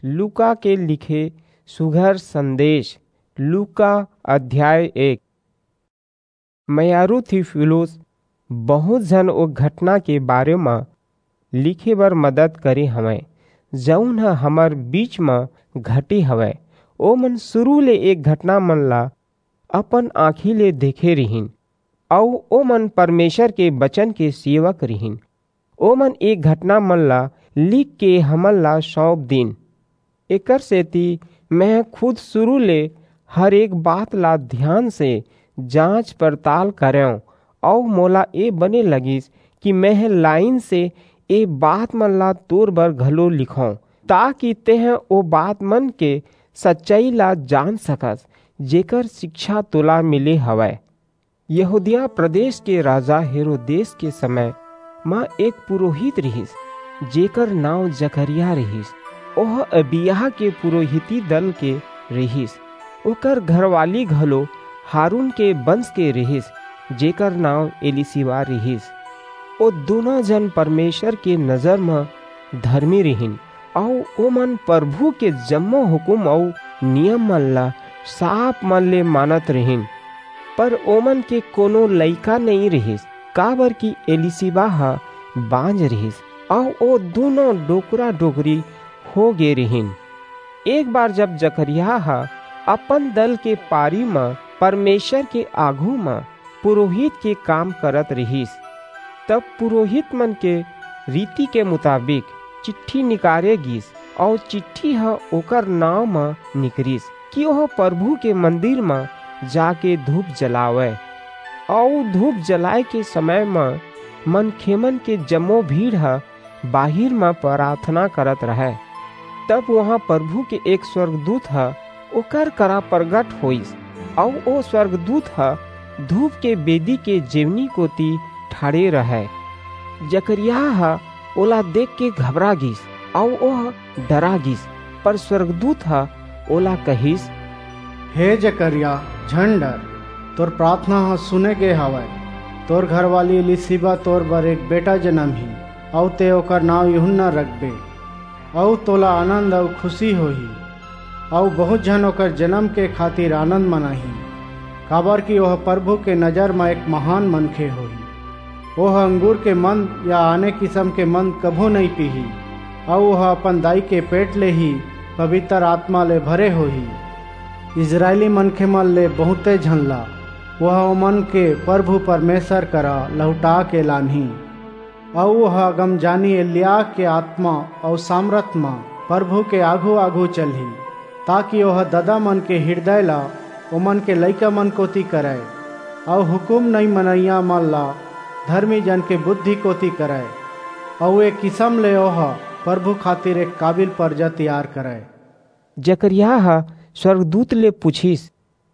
लूका के लिखे सुघर संदेश। लूका अध्याय 1। मयारू थियोफिलुस बहुत जन ओ घटना के बारे में लिखे बर मदद करे हमें जौन हमर बीच में घटी हवै। ओ मन शुरू ले एक घटना मन ला अपन आँखी ले देखे रहिन और ओ मन परमेश्वर के वचन के सेवक रहिन। ओ मन एक घटना मन ला लिख के हमन ला सौंप दिन। एकर सेती मैं खुद शुरू ले हर एक बात ला ध्यान से जांच पड़ताल करें और मोला ए बने लगिस कि मैं लाइन से ए बात मन ला तोर बर घलो लिखों, ताकि तेह ओ बात मन के सच्चाई ला जान सकस जेकर शिक्षा तोला मिले हवै। यहूदिया प्रदेश के राजा हेरोदेस के समय मां एक पुरोहित रहिस जेकर नाव जकरिया रहिस। ओह अबिय्याह के पुरोहिती दल के रहिस। ओकर घरवाली घलो हारून के वंश के रहिस जेकर नाव एलिशिबा रहिस। ओ दोनों जन परमेश्वर के नजर में धर्मी रहिन और ओ मन प्रभु के जम्मो हुकुम और नियम मन ला साफ मन ले मानत रहिन। पर ओमन के कोनो लइका नहीं रहिस, काबर की एलिशिबा हा बांझ रहिस और ओ दोनों डोकरा डोकरी हो गे रहिन। एक बार जब जकरिया हा अपन दल के पारी में परमेश्वर के आगू में पुरोहित के काम करत रहिस, तब पुरोहित मन के रीति के मुताबिक चिट्ठी निकारे गिस और चिट्ठी हा ओकर नाव में निकरिस कि वह प्रभु के मंदिर में जाके धूप जलावे। और धूप जलाए के समय में मनखेमन के जम्मो भीड़ हा बाहिर में प्रार्थना करत रहे। तब वहाँ प्रभु के एक स्वर्गदूत हा ओकर करा प्रगट होइस और ओ स्वर्गदूत हा धूप के बेदी के जेवनी कोती ठाड़े रहे। जकरिया हा ओला देख के घबरा गिस और ओह डरा गिस। पर स्वर्गदूत हा ओला कहिस, हे जकरिया झन डर, तोर प्रार्थना हा सुने गे हवै। तोर घरवाली एलिशिबा तोर बर एक बेटा जन्म ही और ते ओकर नाव यूहन्ना रखबे। और तोला आनंद और खुशी होही और बहुत जन ओकर जन्म के खातिर आनंद मनाही, काबर कि वह प्रभु के नज़र में एक महान मनखे होही। वह अंगूर के मन या आने किस्म के मन कभो नहीं पीही और वह अपन दाई के पेट ले ही पवित्र आत्मा ले भरे होही। इजरायली मनखे मन ले बहुते झनला वह मन के प्रभु परमेश्वर करा लौटा के लानही। और वह गम जानी एलिया के आत्मा और सामर्थ में प्रभु के आगू आगू चलही, ताकि वह ददा मन के हृदय ला ओमन के लइका मन कोती करे और हुकुम नहीं मनैया मन ला धर्मी जन के बुद्धि कोती करे और एक किस्म ले ओह प्रभु खातिर एक काबिल प्रजा तैयार करे। जकरिया हा स्वर्गदूत ले पूछिस,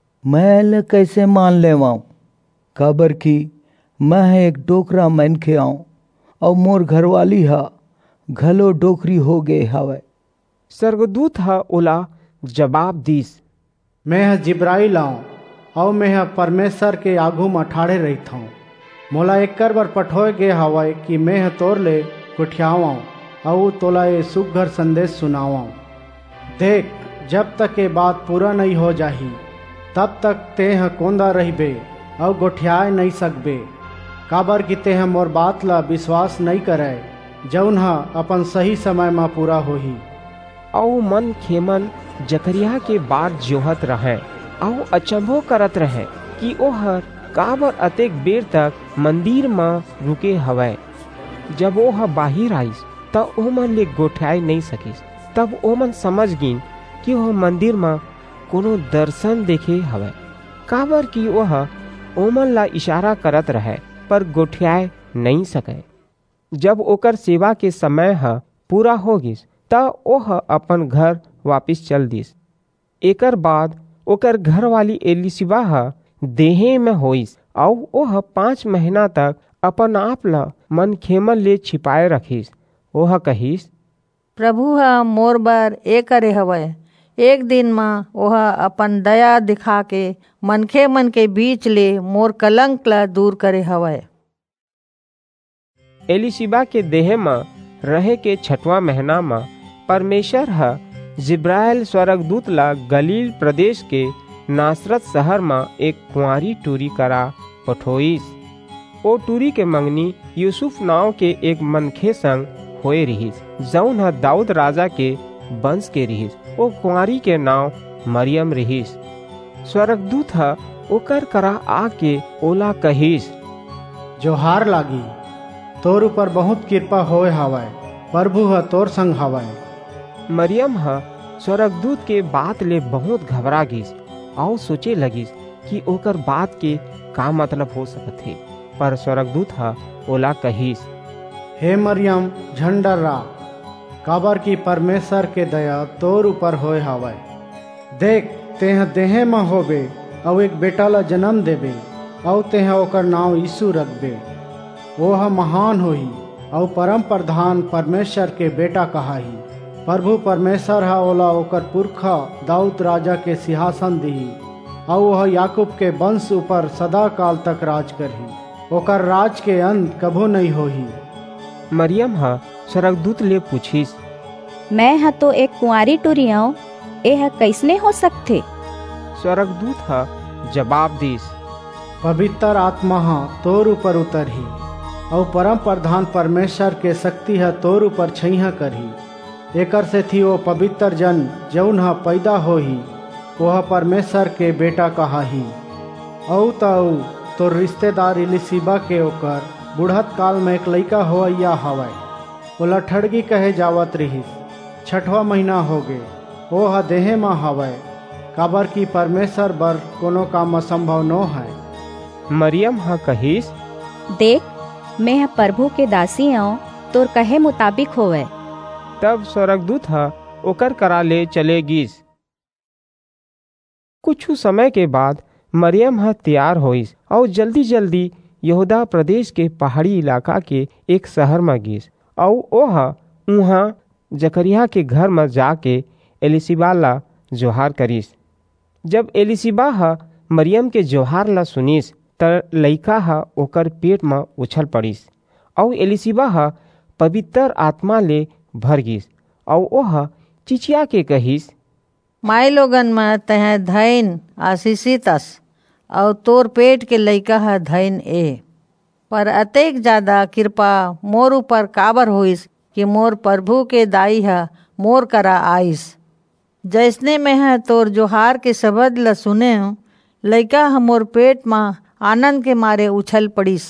मैं कैसे मान लेवाऊं, काबर की मैं एक डोकरा मनखे आऊं और मोर घरवाली हा घलो डोकरी हो गए हवै। स्वर्गदूत हा ओला जवाब दिस, मैं जिब्राइल आऊं और मैं परमेश्वर के आगू में ठाड़े रहता हूँ। मोला एक बार पठोए गे हवै कि मैं तोर ले कुठियावाऊं और तोला ये सुघर संदेश सुनावाऊं। देख, जब तक ये बात पूरा नहीं हो जाही तब तक तेह कोंदा रहिबे और गोठियाए नहीं सकबे, काबर कि तेह मोर बात ला विश्वास नहीं करे जौन हा अपन सही समय में पूरा होही। और मन खेमन जकरिया के बात जोहत रहे और अचंभो करत रहे कि ओहर काबर अतेक बेर तक मंदिर में रुके हवै। जब ओह बाहिर आइस तब ओमन ले गोठाई नहीं सकिस। तब ओमन समझ गिन कि वह मंदिर में कोनो दर्शन देखे हवै, काबर कि वह ओमन ला इशारा करत रहे पर गोठियाए नहीं सके। जब ओकर सेवा के समय हा पूरा हो गिस तब ओह अपन घर वापिस चल दिस। एकर बाद ओकर घर वाली एलिशिबा हा देहे में होइस और ओह 5 महीना तक अपन आप ला मन खेमन ले छिपाए रखिस। ओह कहिस, प्रभु हा मोर बर ए करे हवै, एक दिन में ओह अपन दया दिखा के मनखे मन के बीच ले मोर कलंक ला दूर करे हवै। एलिशिबा के देह में रहे के 6वां महीना में परमेश्वर हा जिब्राइल स्वर्गदूत ला गलील प्रदेश के नासरत शहर में एक कुंवारी टूरी करा पठोइस। ओ टूरी के मंगनी यूसुफ नाव के एक मनखे संग होए रहिस, जौन ह दाऊद राजा के वंश के रहिस। ओ कुंवारी के नाव मरियम रहिस। स्वर्गदूत ह ओकर करा आके ओला कहिस, जोहार लागी, तोर ऊपर बहुत कृपा होए हवाय, प्रभु ह तोर संग हवाय। मरियम ह स्वर्गदूत के बात ले बहुत घबरा गिस और सोचे लगिस कि ओकर बात के का मतलब हो सकत है। पर स्वर्गदूत ह ओला कहिस, हे मरियम झन डरा, काबर की परमेश्वर के दया तोर ऊपर होए हवाय। देख, तेह देहे में होबे और एक बेटा ला जन्म देबे और तेह ओकर नाव यीशु रखबे। वह महान होही और परम प्रधान परमेश्वर के बेटा कहाही। प्रभु परमेश्वर हा ओला ओकर पुरखा दाऊद राजा के सिंहासन दिही और वह याकूब के वंश ऊपर सदा काल तक राज करही। ओकर राज के अंत कभू नहीं होही। मरियम ह स्वर्गदूत ले पूछिस, मैं ह तो एक कुंवारी टूरी हूँ, यह कैसने हो सकथे? स्वर्गदूत ह जवाब दिस, पवित्र आत्मा हा तोर ऊपर उतरही और परम प्रधान परमेश्वर के शक्ति है तोर ऊपर छैहा करही। एकर से थी वो पवित्र जन जौन हा पैदा होही, वह परमेश्वर के बेटा कहाही। औ तोर रिश्तेदार इलिशिबा के ओकर बुढ़त काल में एक लइका होइया हवाय। ओला ठड़गी कहे जावत रहिस। 6वां महीना हो गे, वो हा देहे में हवाय, काबर की परमेश्वर बर कोनो काम असंभव न है। मरियम ह कहिस, देख, मैं प्रभु के दासी हूँ, तोर कहे मुताबिक होवे। तब स्वर्गदूत ह ओकर करा ले चले गिस। कुछ समय के बाद मरियम ह तैयार होइस और जल्दी जल्दी यहूदा प्रदेश के पहाड़ी इलाका के एक शहर में गिस और ओह उहाँ जकरिया के घर में जाके एलिशिबा ला जोहार करिस। जब एलिशिबा ह मरियम के जोहार ला सुनिस त लइका ह ओकर पेट में उछल पड़िस और एलिशिबा ह पवित्र आत्मा ले भर गिस और ओह चिचिया के कहिस, माई लोगन में तह धैन आशीषितस और तोर पेट के लइका है धैन ए। पर अतेक ज्यादा कृपा मोर ऊपर काबर होइस कि मोर प्रभु के दाई है मोर करा आइस। जैसने में है तोर जोहार के शब्द ल सुने हूँ, लइका है मोर पेट में आनंद के मारे उछल पड़िस।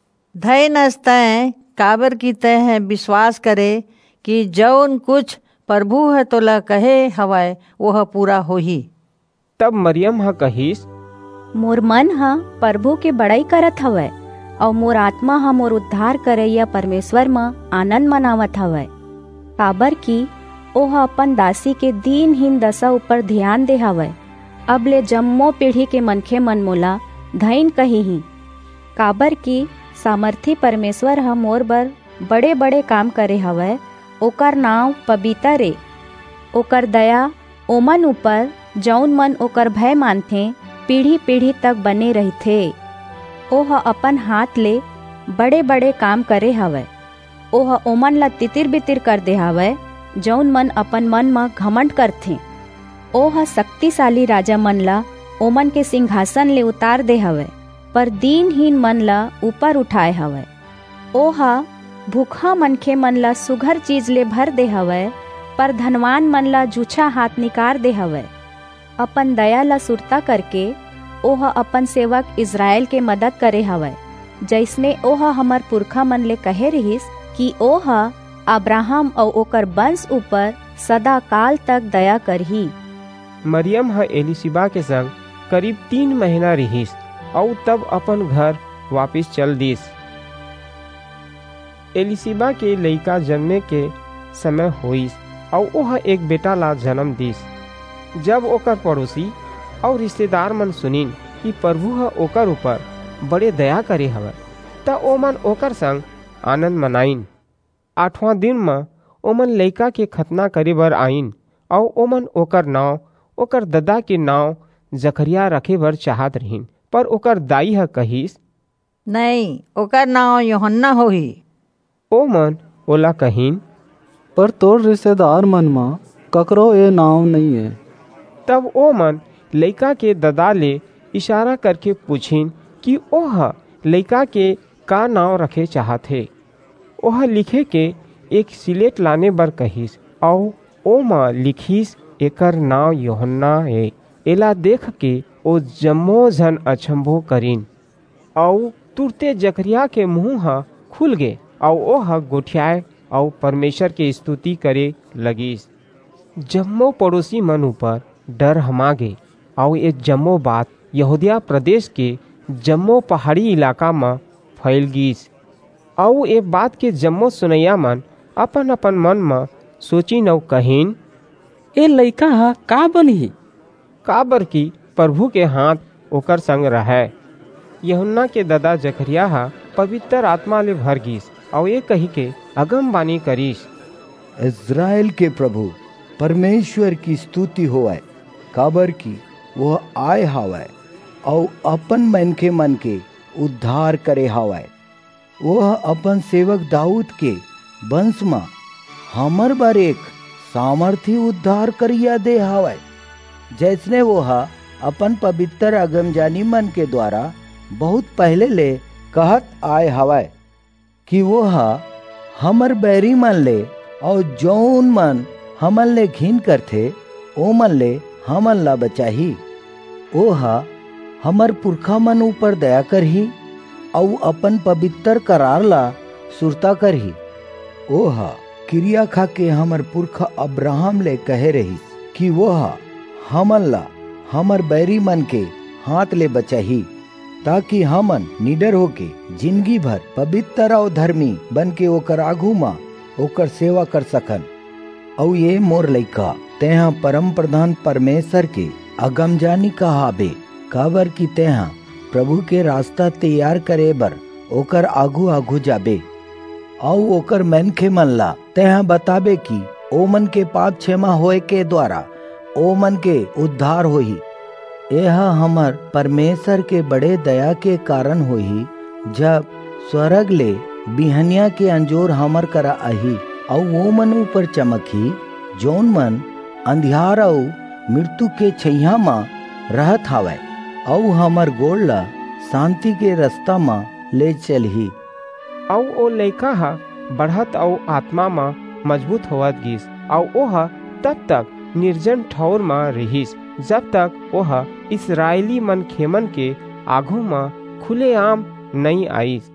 धैनस तय काबर की तय है विश्वास करे कि जौन कुछ प्रभु है तोला कहे हवाय वह पूरा होही। तब मरियम ह कहिस, मोर मन हा प्रभु के बड़ाई करत हवय और मोर आत्मा हा मोर उद्धार करैया परमेश्वर म आनंद मनावत हवय। काबर की ओह अपन दासी के दीनहीन दशा ऊपर ध्यान दे हवय। अब ले जम्मो पीढ़ी के मनखे मन मोला धैन कहिही। काबर की सामर्थी परमेश्वर हा मोर बर बड़े बड़े काम करे हवय। ओकर नाव पवित्र रे। ओकर दया ओमन ऊपर जौन मन ओकर भय मानथे पीढ़ी पीढ़ी तक बने रहथे। ओह अपन हाथ ले बड़े बड़े काम करे हवय। ओह ओमन ला तितिर बितिर कर दे हवय जौन मन अपन मन म घमंड करथे। ओह शक्तिशाली राजा मन ला ओमन के सिंहासन ले उतार दे हवय, पर दीनहीन मन ला ऊपर उठाए हवय। ओह भूखा मनखे मन ला सुघर चीज ले भर दे हवय, पर धनवान मन ला जूछा हाथ निकार दे हवय। अपन दया ला सुरता करके ओह अपन सेवक इज़राइल के मदद करे हवय। जैसने ओह हमर पुरखा मन ले कहे रहिस कि ओह अब्राहम और ओकर वंश ऊपर सदा काल तक दया करही। मरियम ह एलिशिबा के संग करीब 3 महीना रहिस और तब अपन घर वापिस चल दिस। एलिशिबा के लइका जन्मे के समय होइस और ओह एक बेटा ला जन्म दिस। जब ओकर पड़ोसी और रिश्तेदार मन सुनिन कि प्रभु ह ओकर ऊपर बड़े दया करे हवय त ओमन ओकर संग आनंद मनाइन। 8वां दिन में ओमन लइका के खतना करे बर आइन और ओमन ओकर नाव ओकर ददा के नाव जकरिया रखे बर चाहत रहिन, पर ओकर दाई ह कहिस, नहीं, ओकर नाव यूहन्ना होही। ओमन ओला कहिन, पर तोर रिश्तेदार मन म ककरो ये नाव नहीं है। तब ओ मन लइका के ददा ले इशारा करके पूछिन कि ओह लइका के का नाव रखे चाहथे। ओह लिखे के एक सिलेट लाने बर कहिस और ओ माँ लिखिस एकर नाव यूहन्ना है। एला देख के ओ जम्मो झन अचंभो करीन और तुरते जकरिया के मुंह ह खुल गे और ओह गोठियाए और परमेश्वर के स्तुति करे लगिस। जम्मो पड़ोसी मन ऊपर डर हमा गे और ये जम्मो बात यहूदिया प्रदेश के जम्मो पहाड़ी इलाका में फैल गईस। और ये बात के जम्मो सुनैया मन अपन अपन मन में सोची नव कहीन ए लइका हा का बनही। काबर की प्रभु के हाथ ओकर संग रहे। यूहन्ना के दादा जकरिया हा पवित्र आत्मा ले भर गईस और ये कही के अगम बानी करीस, इज़राइल के प्रभु परमेश्वर की स्तुति होवे, काबर की वह आए हावे और अपन मन के उद्धार करे हावे। वह अपन सेवक दाऊद के वंश में हमर बर एक सामर्थी उद्धार करिया दे हावे, जैसने वह अपन पवित्र अगमजानी मन के द्वारा बहुत पहले ले कहत आए हावे कि वह हमर बैरी मन ले और जौन मन हमन ले घिन करथे ओ मन ले हमन ला बचाही। ओह हमर पुरखा मन ऊपर दया करही और अपन पवित्र करार ला सुरता करही। ओह क्रिया खा के हमर पुरखा अब्राहम ले कहे रही कि वह हमन ला हमर बैरी मन के हाथ ले बचाही, ताकि हमन निडर होके जिंदगी भर पवित्र और धर्मी बन के ओकर आगू मा ओकर सेवा कर सकन। और ये मोर लइका तेहा परम प्रधान परमेश्वर के अगम जानी कहाबे, काबर की तेहा प्रभु के रास्ता तैयार करे बर ओकर आगू आगू जाबे और ओकर मनखे मन ला तेहा बताबे कि ओ मन के पाप क्षमा होए के द्वारा ओ मन के उद्धार होही। यह हमर परमेश्वर के बड़े दया के कारण होही, जब स्वर्ग ले बिहनिया के अंजोर हमर करा आही और वो मन ऊपर चमकी जौन मन अंधियार और मृत्यु के छैया मा रहत हावे और हमर गोड़ ला शांति के रास्ता मा ले चलही। और ओ लइका हा बढ़त और आत्मा मा मजबूत होवत गिस और ओह तब तक निर्जन ठौर मा रहिस जब तक ओह इस्राएली मन खेमन के आगू मा खुले आम नहीं आईस।